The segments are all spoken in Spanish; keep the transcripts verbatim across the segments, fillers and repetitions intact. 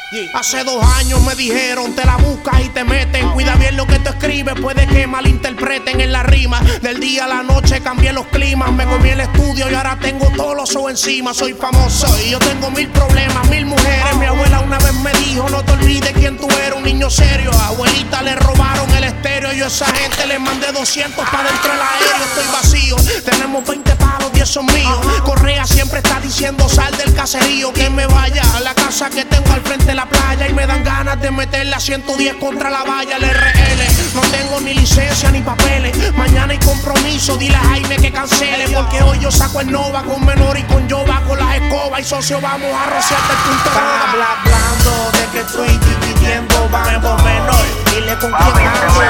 Hace dos años me dijeron, te la buscas y te meten. Cuida bien lo que tú escribes, puede que malinterpreten en la rima. Del día a la noche cambié los climas. Me comí el estudio y ahora tengo todos los ojos encima. Soy famoso y yo tengo mil problemas, mil mujeres. Mi abuela una vez me dijo, no te olvides quién tú eres, un niño serio. A abuelita le robaron el estéreo. Yo a esa gente le mandé doscientos para dentro del aéreo. Estoy vacío, tenemos veinte palos, diez son míos. Correa siempre está diciendo, sal del caserío. Que me vaya a la casa que tengo al frente de la playa. Y me dan ganas de meterle a ciento diez contra la valla. El R L, no tengo ni licencia ni papeles. Mañana hay compromiso, dile a Jaime que cancele. Porque hoy yo saco el Nova con menor y con Jova con las escobas. Y socio vamos a rociarte el punto. Están hablando de que estoy dividiendo bando menor. Dile con quién ando.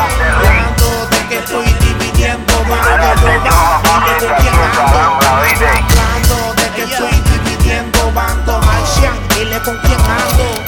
Hablando de que estoy dividiendo bando. Dile con quién ando. Hablando de que estoy dividiendo bando. Marcian, dile con quién ando.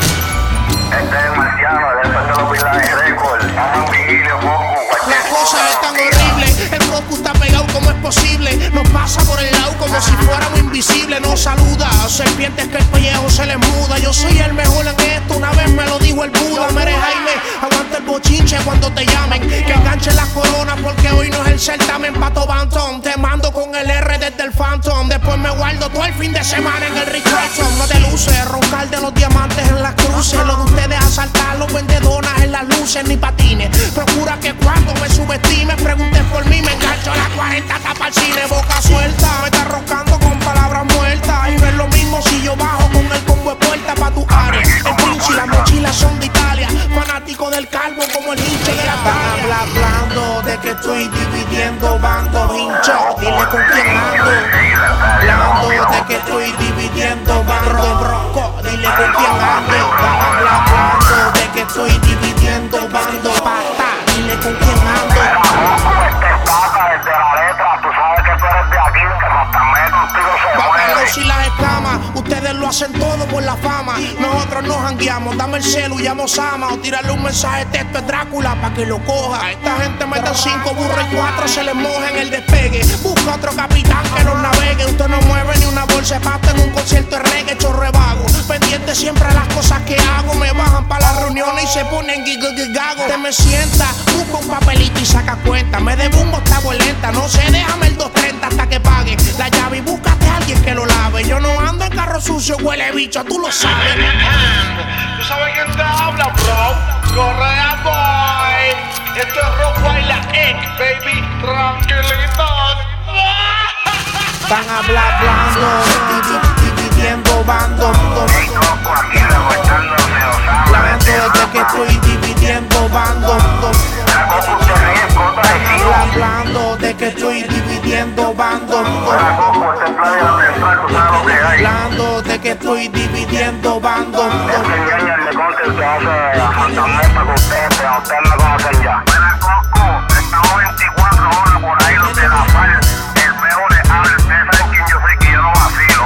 Este es el marciano, después de los villajes récord. Estamos en vigilio, Goku. La cosa es tan horrible, el Goku está pegado como es posible. Nos pasa por el lado como si fuéramos invisibles. Nos saluda, serpientes que el pellejo se les muda. Yo soy el mejor en esto, una vez me lo dijo el Buda. Mere Jaime, aguanta el bochinche cuando te llamen. Que enganchen las coronas porque hoy no es el certamen. Pato Banton, te mando con el R desde el Phantom. Después me guardo todo el fin de semana en el Richardson. No te luces, roncar de los diamantes en las cruces. Lo de ustedes asaltar los vendedonas en las luces ni patines. Procura que cuando me subestime, preguntes por mí, me engancho a las cuarenta tapa al cine. Boca suelta, me está roncando con palabras muertas. Y no es lo mismo si yo bajo con el combo de puerta pa' tu área. El Prince y las mochilas son de Italia. Fanático del calvo como el hinche de la tabla. Hablando de que estoy dividiendo bandos, hincho, dile con quién ando. Hablando de que estoy dividiendo bandos, bronco, dile con quién ando. Hablando de que estoy dividiendo bandos, pata, dile con quién ando. Este es Tata desde la letra, tú sabes que tú eres de aquí, que Santander contigo se mueve. Vámonos y las escamas, ustedes lo hacen todo por la fama. Nosotros nos jangueamos, dame el celu, llamo Sama. O tirarle un mensaje de texto a Drácula pa' que lo coja. Esta gente mete cinco burros y cuatro se les moja en el despegue. Busca otro capitán que nos navegue. Usted no mueve ni una bolsa de pasta en un concierto de reggae, chorre vago. Pendiente siempre a las cosas que hago. Me bajan pa' las reuniones y se ponen gigago. Te me sienta, busca un papelito y saca cuenta. Me debo un octavo lenta, no sé, déjame el doscientos treinta hasta que pague la llave y búscate a alguien que lo lave. Yo no ando en carro sucio, huele bicho, tú lo sabes. ¿Tú sabes quién te habla, bro? Correa Boy. Esto es Rockweiler incorporated, baby. Tranquilitos. Están hablando, dividiendo bandos. Hey, Goku, aquí revoltándose, o sea, Hablando de que estoy dividiendo bandos. Mira, Goku, te ríes, cota de cibo. Hablando de que estoy dividiendo bandos. Mira, Goku, este es plan de la central, tú sabes lo que hay. Hablando de que estoy dividiendo bandos. Este ñaña le conte el que hace a Santander para que ustedes, a ustedes me conocen ya. Mira, Goku, estamos veinticuatro horas por ahí, los de la FARC. El mejor le habla, ustedes saben quién yo soy, que yo no vacilo.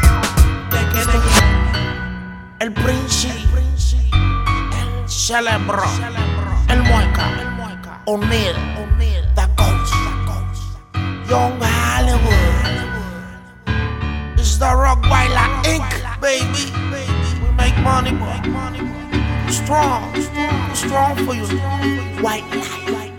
El Prince, el Celebro, el Mueca, O'Neal, The Ghost, Young Hollywood. It's the Rockweiler incorporated, baby. We make money, boy. Strong, strong for you. White light.